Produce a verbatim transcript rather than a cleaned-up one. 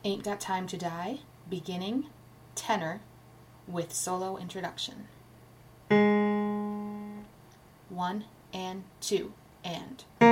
Ain't Got Time to Die, beginning, tenor, with solo introduction. One and two and.